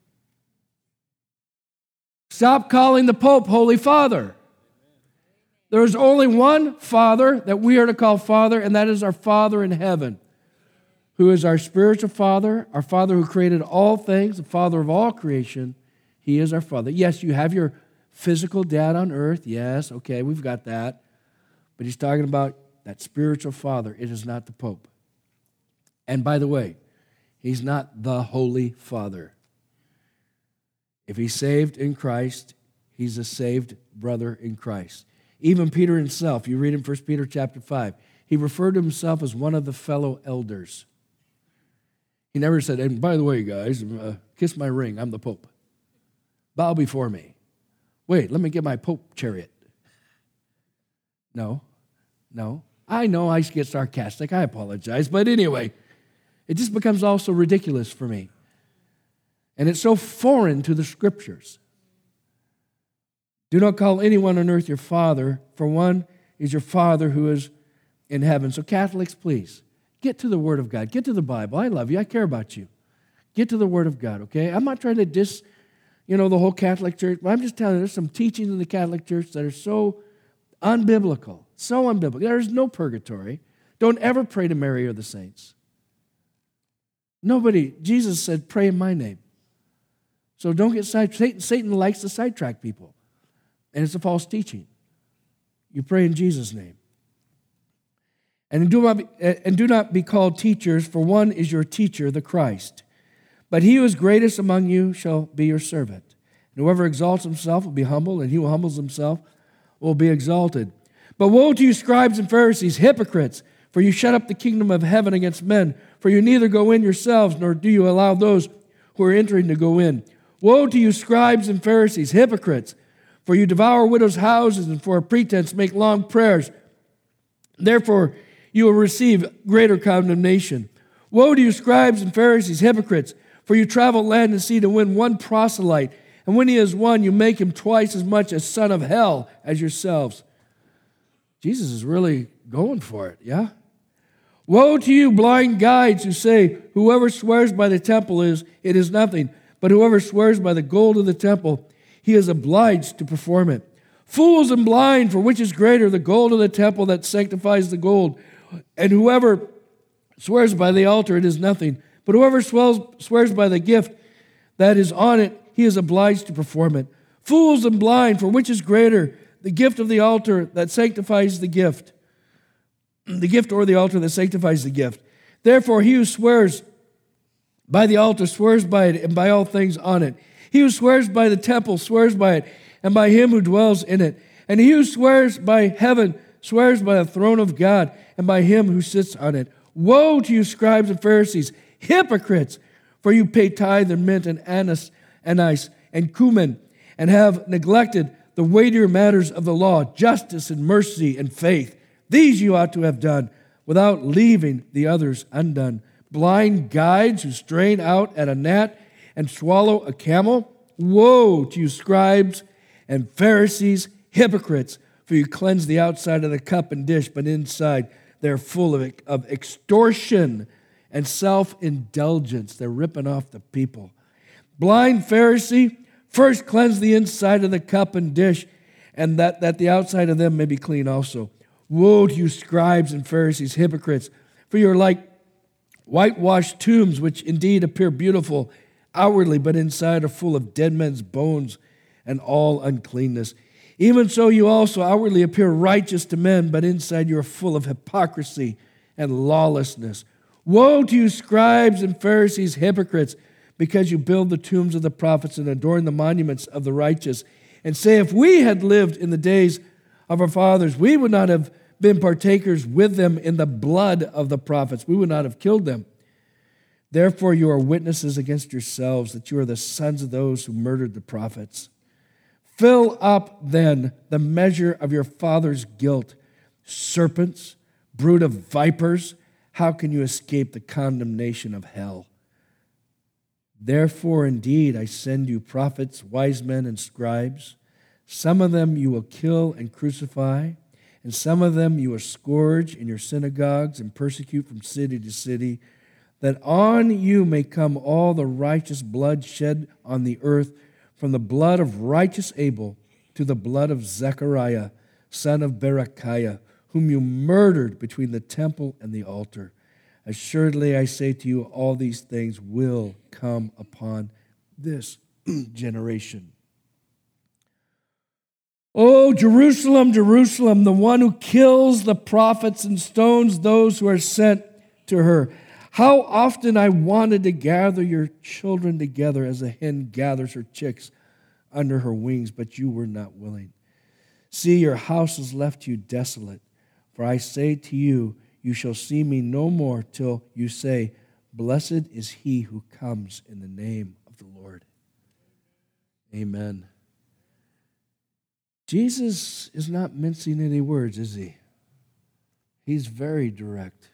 stop calling the Pope Holy Father. There is only one Father that we are to call Father, and that is our Father in heaven, who is our spiritual Father, our Father who created all things, the Father of all creation. He is our Father. Yes, you have your physical dad on earth. Yes, okay, we've got that. But he's talking about that spiritual Father. It is not the Pope. And by the way, he's not the Holy Father. If he's saved in Christ, he's a saved brother in Christ. Even Peter himself, you read in First Peter chapter five, he referred to himself as one of the fellow elders. He never said, "And by the way, guys, uh, kiss my ring, I'm the Pope. Bow before me. Wait, let me get my Pope chariot." No, no. I know I get sarcastic, I apologize, but anyway, it just becomes also ridiculous for me. And it's so foreign to the Scriptures. Do not call anyone on earth your father, for one is your Father who is in heaven. So Catholics, please, get to the Word of God. Get to the Bible. I love you. I care about you. Get to the Word of God, okay? I'm not trying to diss, you know, the whole Catholic Church, but I'm just telling you, there's some teachings in the Catholic Church that are so unbiblical, so unbiblical. There's no purgatory. Don't ever pray to Mary or the saints. Nobody, Jesus said, pray in my name. So don't get sidetracked. Satan, Satan likes to sidetrack people, and it's a false teaching. You pray in Jesus' name. And do not be, and do not be called teachers, for one is your teacher, the Christ. But he who is greatest among you shall be your servant. And whoever exalts himself will be humbled, and he who humbles himself will be exalted. But woe to you, scribes and Pharisees, hypocrites, for you shut up the kingdom of heaven against men. For you neither go in yourselves, nor do you allow those who are entering to go in. Woe to you, scribes and Pharisees, hypocrites, for you devour widows' houses, and for a pretense make long prayers. Therefore you will receive greater condemnation. Woe to you, scribes and Pharisees, hypocrites, for you travel land and sea to win one proselyte, and when he is won, you make him twice as much a son of hell as yourselves. Jesus is really going for it, yeah? Woe to you, blind guides, who say, whoever swears by the temple is, it is nothing, but whoever swears by the gold of the temple, he is obliged to perform it. Fools and blind, for which is greater, the gold of the temple that sanctifies the gold? And whoever swears by the altar, it is nothing. But whoever swears, swears by the gift that is on it, he is obliged to perform it. Fools and blind, for which is greater, the gift of the altar that sanctifies the gift? The gift or the altar that sanctifies the gift. Therefore, he who swears by the altar swears by it and by all things on it. He who swears by the temple swears by it and by him who dwells in it. And he who swears by heaven swears by the throne of God and by him who sits on it. Woe to you, scribes and Pharisees, hypocrites, for you pay tithe and mint and anise, anise and cumin, and have neglected the weightier matters of the law, justice and mercy and faith. These you ought to have done, without leaving the others undone. Blind guides who strain out at a gnat and swallow a camel. Woe to you, scribes and Pharisees, hypocrites, for you cleanse the outside of the cup and dish, but inside they're full of, of extortion and self-indulgence. They're ripping off the people. Blind Pharisee, first cleanse the inside of the cup and dish, and that, that the outside of them may be clean also. Woe to you, scribes and Pharisees, hypocrites, for you are like whitewashed tombs, which indeed appear beautiful outwardly, but inside are full of dead men's bones and all uncleanness. Even so, you also outwardly appear righteous to men, but inside you are full of hypocrisy and lawlessness. Woe to you, scribes and Pharisees, hypocrites, because you build the tombs of the prophets and adorn the monuments of the righteous, and say, if we had lived in the days of our fathers, we would not have been partakers with them in the blood of the prophets. We would not have killed them. Therefore, you are witnesses against yourselves that you are the sons of those who murdered the prophets. Fill up, then, the measure of your father's guilt. Serpents, brood of vipers, how can you escape the condemnation of hell? Therefore, indeed, I send you prophets, wise men, and scribes. Some of them you will kill and crucify, and some of them you will scourge in your synagogues and persecute from city to city, that on you may come all the righteous blood shed on the earth, from the blood of righteous Abel to the blood of Zechariah, son of Berechiah, whom you murdered between the temple and the altar. Assuredly, I say to you, all these things will come upon this generation. Oh, Jerusalem, Jerusalem, the one who kills the prophets and stones those who are sent to her. How often I wanted to gather your children together as a hen gathers her chicks under her wings, but you were not willing. See, your house is left you desolate. For I say to you, you shall see me no more till you say, blessed is he who comes in the name of the Lord. Amen. Jesus is not mincing any words, is he? He's very direct.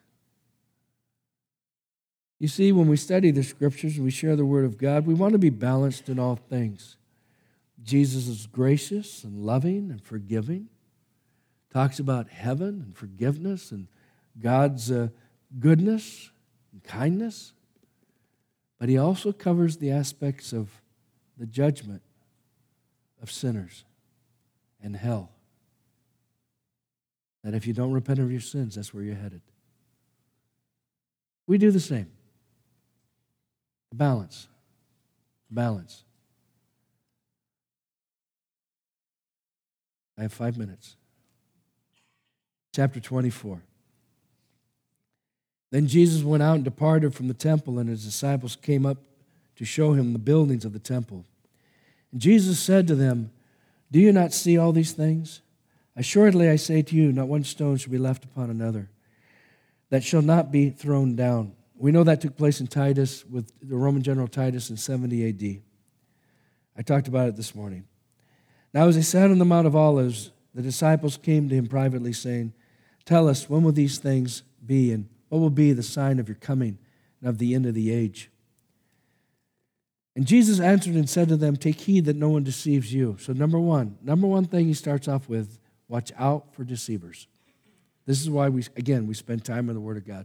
You see, when we study the Scriptures and we share the Word of God, we want to be balanced in all things. Jesus is gracious and loving and forgiving. Talks about heaven and forgiveness and God's uh, goodness and kindness. But he also covers the aspects of the judgment of sinners and hell. That if you don't repent of your sins, that's where you're headed. We do the same. Balance. Balance. I have five minutes. Chapter twenty-four. Then Jesus went out and departed from the temple, and his disciples came up to show him the buildings of the temple. And Jesus said to them, "Do you not see all these things? Assuredly I say to you, not one stone shall be left upon another that shall not be thrown down." We know that took place in Titus with the Roman general Titus in seventy A D. I talked about it this morning. Now as he sat on the Mount of Olives, the disciples came to him privately, saying, "Tell us, when will these things be, and what will be the sign of your coming and of the end of the age?" And Jesus answered and said to them, "Take heed that no one deceives you." So number one, number one thing he starts off with, watch out for deceivers. This is why we, again, we spend time in the Word of God.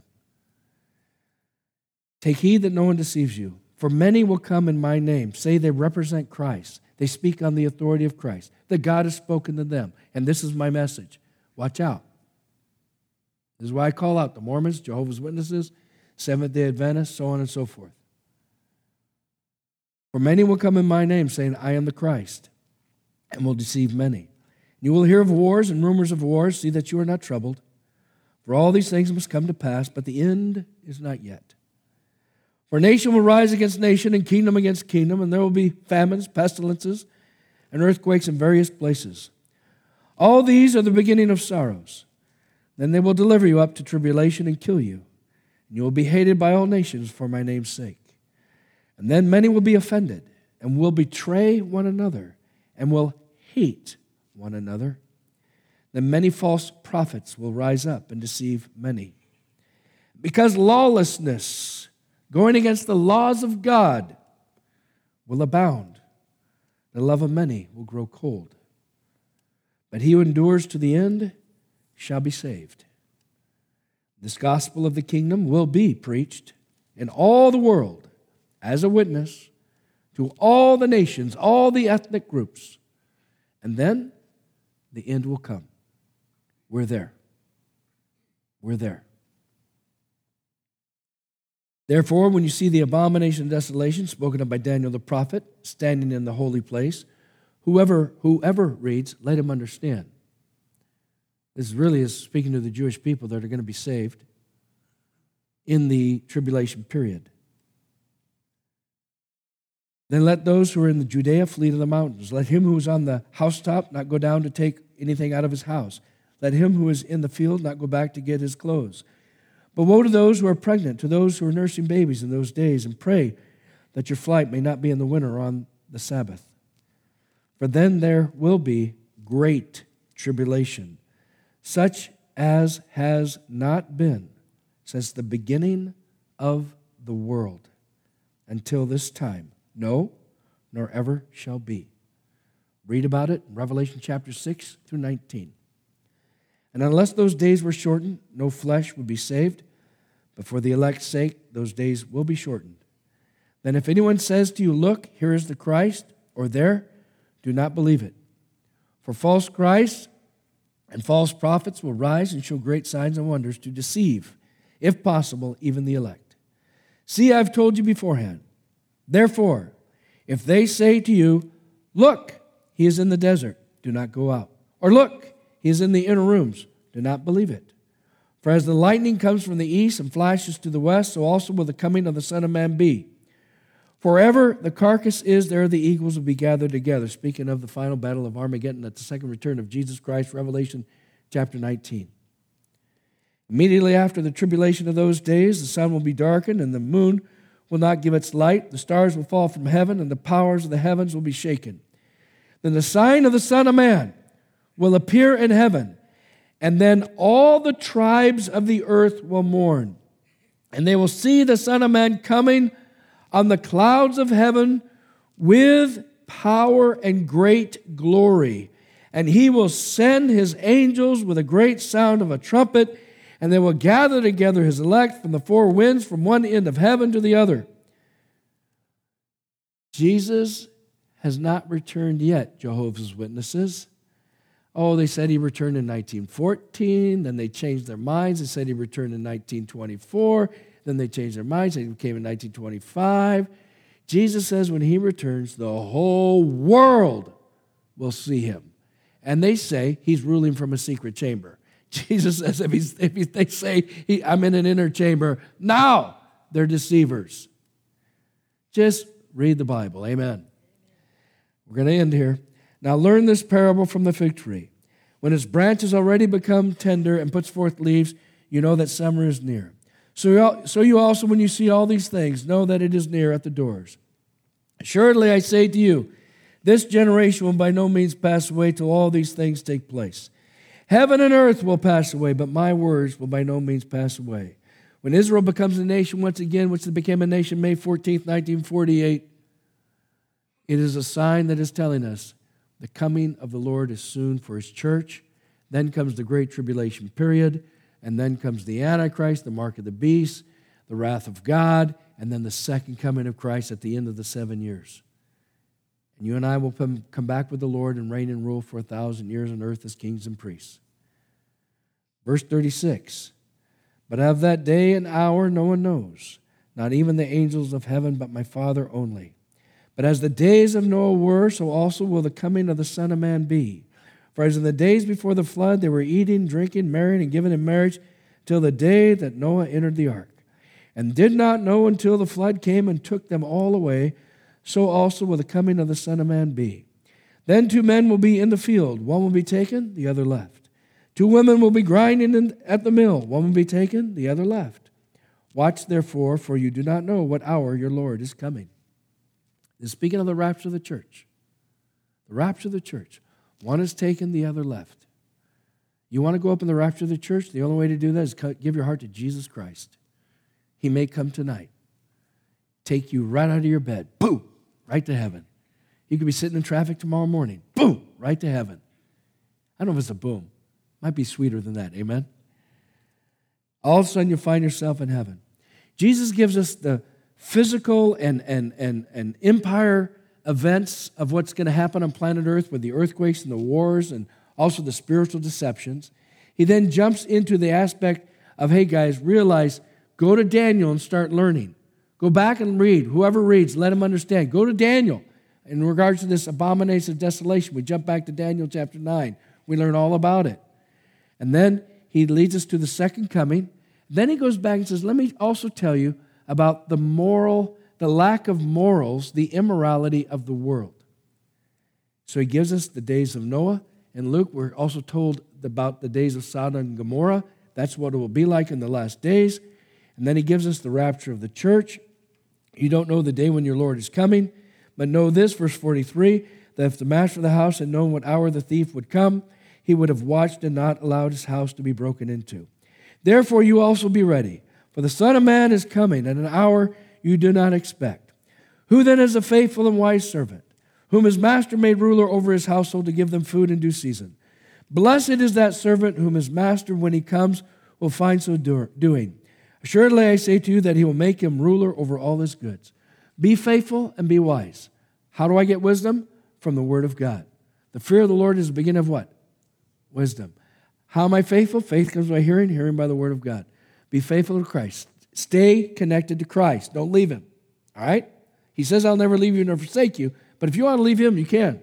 Take heed that no one deceives you. For many will come in my name, say they represent Christ. They speak on the authority of Christ, that God has spoken to them. And this is my message. Watch out. This is why I call out the Mormons, Jehovah's Witnesses, Seventh-day Adventists, so on and so forth. For many will come in my name, saying, "I am the Christ," and will deceive many. You will hear of wars and rumors of wars. See that you are not troubled. For all these things must come to pass, but the end is not yet. For nation will rise against nation, and kingdom against kingdom, and there will be famines, pestilences, and earthquakes in various places. All these are the beginning of sorrows. Then they will deliver you up to tribulation and kill you, and you will be hated by all nations for my name's sake. And then many will be offended, and will betray one another, and will hate one another. Then many false prophets will rise up and deceive many. Because lawlessness, going against the laws of God, will abound, the love of many will grow cold. But he who endures to the end shall be saved. This gospel of the kingdom will be preached in all the world as a witness to all the nations, all the ethnic groups. And then the end will come. We're there. We're there. Therefore, when you see the abomination of desolation spoken of by Daniel the prophet standing in the holy place, whoever, whoever reads, let him understand. This really is speaking to the Jewish people that are going to be saved in the tribulation period. Then let those who are in the Judea flee to the mountains. Let him who is on the housetop not go down to take anything out of his house. Let him who is in the field not go back to get his clothes. But woe to those who are pregnant, to those who are nursing babies in those days, and pray that your flight may not be in the winter or on the Sabbath. For then there will be great tribulation, such as has not been since the beginning of the world until this time. No, nor ever shall be. Read about it in Revelation chapter six through nineteen. And unless those days were shortened, no flesh would be saved. But for the elect's sake, those days will be shortened. Then if anyone says to you, "Look, here is the Christ," or "There," do not believe it. For false Christs and false prophets will rise and show great signs and wonders to deceive, if possible, even the elect. See, I've told you beforehand. Therefore, if they say to you, "Look, he is in the desert," do not go out. Or, "Look, he is in the inner rooms," do not believe it. For as the lightning comes from the east and flashes to the west, so also will the coming of the Son of Man be. Forever the carcass is, there the eagles will be gathered together. Speaking of the final battle of Armageddon at the second return of Jesus Christ, Revelation chapter nineteen. Immediately after the tribulation of those days, the sun will be darkened, and the moon will not give its light. The stars will fall from heaven, and the powers of the heavens will be shaken. Then the sign of the Son of Man will appear in heaven, and then all the tribes of the earth will mourn. And they will see the Son of Man coming on the clouds of heaven with power and great glory. And he will send his angels with a great sound of a trumpet, and they will gather together his elect from the four winds, from one end of heaven to the other. Jesus has not returned yet, Jehovah's Witnesses. Oh, they said he returned in nineteen fourteen. Then they changed their minds. They said he returned in nineteen twenty-four. Then they changed their minds. He came in nineteen twenty-five. Jesus says when he returns, the whole world will see him. And they say he's ruling from a secret chamber. Jesus says if, he's, if he, they say, he, I'm in an inner chamber, now they're deceivers. Just read the Bible. Amen. We're going to end here. Now learn this parable from the fig tree. When its branches already become tender and puts forth leaves, you know that summer is near. So, so you also, when you see all these things, know that it is near at the doors. Assuredly, I say to you, this generation will by no means pass away till all these things take place. Heaven and earth will pass away, but my words will by no means pass away. When Israel becomes a nation once again, which became a nation May fourteenth, nineteen forty-eight, it is a sign that is telling us the coming of the Lord is soon for his church. Then comes the great tribulation period, and then comes the Antichrist, the mark of the beast, the wrath of God, and then the second coming of Christ at the end of the seven years. And you and I will come back with the Lord and reign and rule for a thousand years on earth as kings and priests. Verse thirty-six, but of that day and hour no one knows, not even the angels of heaven, but my Father only. But as the days of Noah were, so also will the coming of the Son of Man be. For as in the days before the flood, they were eating, drinking, marrying, and giving in marriage, till the day that Noah entered the ark, and did not know until the flood came and took them all away, so also will the coming of the Son of Man be. Then two men will be in the field, one will be taken, the other left. Two women will be grinding in, at the mill, one will be taken, the other left. Watch therefore, for you do not know what hour your Lord is coming. This is speaking of the rapture of the church. The rapture of the church. One is taken, the other left. You want to go up in the rapture of the church? The only way to do that is give your heart to Jesus Christ. He may come tonight. Take you right out of your bed. Boom! Right to heaven. You could be sitting in traffic tomorrow morning. Boom! Right to heaven. I don't know if it's a boom. Might be sweeter than that. Amen? All of a sudden, you'll find yourself in heaven. Jesus gives us the physical and, and, and, and empire events of what's going to happen on planet Earth with the earthquakes and the wars and also the spiritual deceptions. He then jumps into the aspect of, hey guys, realize, go to Daniel and start learning. Go back and read. Whoever reads, let him understand. Go to Daniel. In regards to this abomination of desolation, we jump back to Daniel chapter nine. We learn all about it. And then he leads us to the second coming. Then he goes back and says, let me also tell you about the moral, the lack of morals, the immorality of the world. So he gives us the days of Noah. In Luke, we're also told about the days of Sodom and Gomorrah. That's what it will be like in the last days. And then he gives us the rapture of the church. You don't know the day when your Lord is coming, but know this, verse forty-three, that if the master of the house had known what hour the thief would come, he would have watched and not allowed his house to be broken into. Therefore you also be ready, for the Son of Man is coming at an hour you do not expect. Who then is a faithful and wise servant, whom his master made ruler over his household to give them food in due season? Blessed is that servant whom his master, when he comes, will find so doing. Assuredly, I say to you that he will make him ruler over all his goods. Be faithful and be wise. How do I get wisdom? From the word of God. The fear of the Lord is the beginning of what? Wisdom. How am I faithful? Faith comes by hearing, hearing by the word of God. Be faithful to Christ. Stay connected to Christ. Don't leave him. All right? He says, I'll never leave you nor forsake you. But if you want to leave him, you can.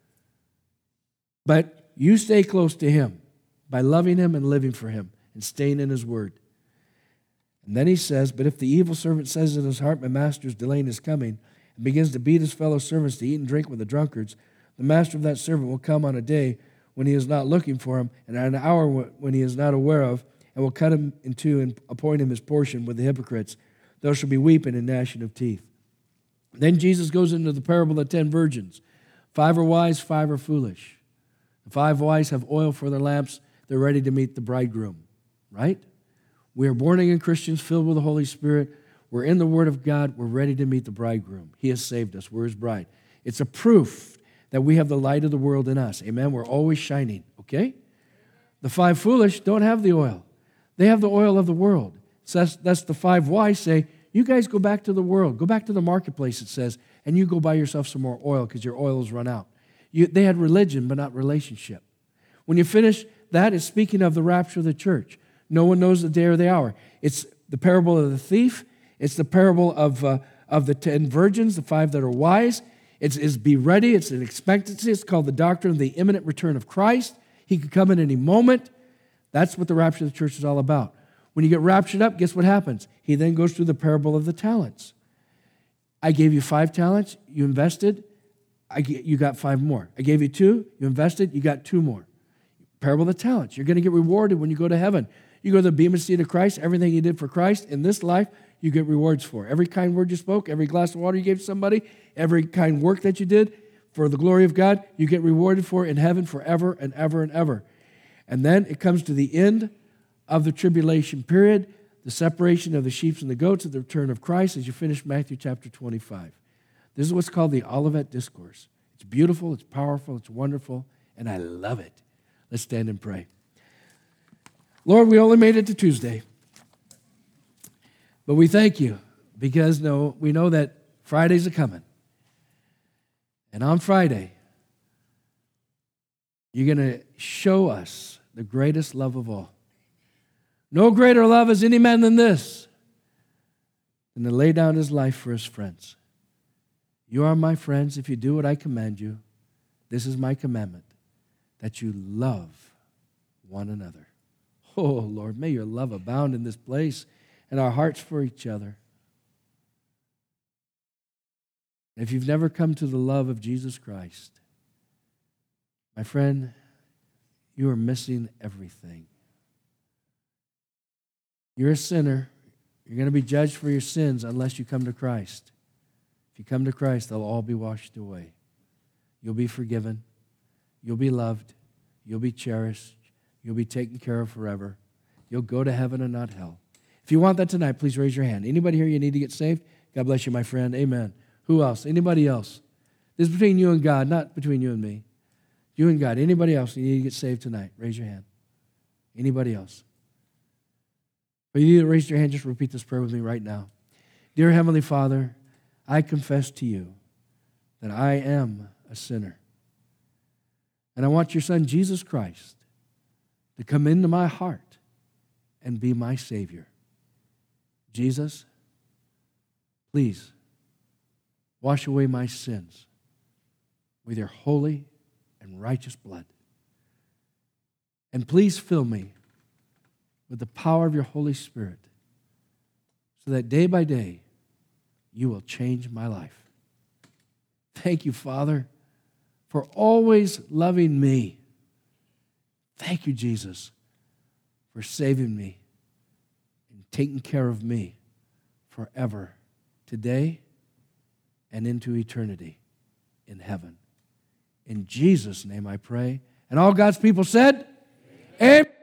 But you stay close to him by loving him and living for him and staying in his word. And then he says, but if the evil servant says in his heart, my master is delaying his coming, and begins to beat his fellow servants to eat and drink with the drunkards, the master of that servant will come on a day when he is not looking for him, and at an hour when he is not aware of, and will cut him in two and appoint him his portion with the hypocrites. There shall be weeping and gnashing of teeth. Then Jesus goes into the parable of the ten virgins. Five are wise, five are foolish. The five wise have oil for their lamps. They're ready to meet the bridegroom, right? We are born-again Christians filled with the Holy Spirit. We're in the Word of God. We're ready to meet the bridegroom. He has saved us. We're his bride. It's a proof that we have the light of the world in us. Amen? We're always shining, okay? The five foolish don't have the oil. They have the oil of the world. So that's, that's the five wise say, you guys go back to the world. Go back to the marketplace, it says, and you go buy yourself some more oil because your oil has run out. You, they had religion, but not relationship. When you finish, that is speaking of the rapture of the church. No one knows the day or the hour. It's the parable of the thief. It's the parable of, uh, of the ten virgins, the five that are wise. It's, it's be ready. It's an expectancy. It's called the doctrine of the imminent return of Christ. He could come in any moment. That's what the rapture of the church is all about. When you get raptured up, guess what happens? He then goes through the parable of the talents. I gave you five talents. You invested. I, you got five more. I gave you two. You invested. You got two more. Parable of the talents. You're going to get rewarded when you go to heaven. You go to the bema seat of Christ. Everything you did for Christ in this life, you get rewards for. Every kind word you spoke, every glass of water you gave somebody, every kind work that you did for the glory of God, you get rewarded for in heaven forever and ever and ever. And then it comes to the end of the tribulation period, the separation of the sheep and the goats at the return of Christ as you finish Matthew chapter twenty-five. This is what's called the Olivet Discourse. It's beautiful, it's powerful, it's wonderful, and I love it. Let's stand and pray. Lord, we only made it to Tuesday, but we thank you because no, we know that Fridays are coming. And on Friday, you're going to show us the greatest love of all. No greater love has any man than this, than to lay down his life for his friends. You are my friends if you do what I command you. This is my commandment, that you love one another. Oh, Lord, may your love abound in this place and our hearts for each other. If you've never come to the love of Jesus Christ, my friend, you are missing everything. You're a sinner. You're going to be judged for your sins unless you come to Christ. If you come to Christ, they'll all be washed away. You'll be forgiven. You'll be loved. You'll be cherished. You'll be taken care of forever. You'll go to heaven and not hell. If you want that tonight, please raise your hand. Anybody here you need to get saved? God bless you, my friend. Amen. Who else? Anybody else? This is between you and God, not between you and me. You and God. Anybody else you need to get saved tonight? Raise your hand. Anybody else? But you need to raise your hand. Just repeat this prayer with me right now. Dear Heavenly Father, I confess to you that I am a sinner. And I want your Son, Jesus Christ, to come into my heart and be my Savior. Jesus, please wash away my sins with your holy and righteous blood. And please fill me with the power of your Holy Spirit so that day by day you will change my life. Thank you, Father, for always loving me. Thank you, Jesus, for saving me and taking care of me forever, today and into eternity in heaven. In Jesus' name I pray. And all God's people said, Amen. Amen.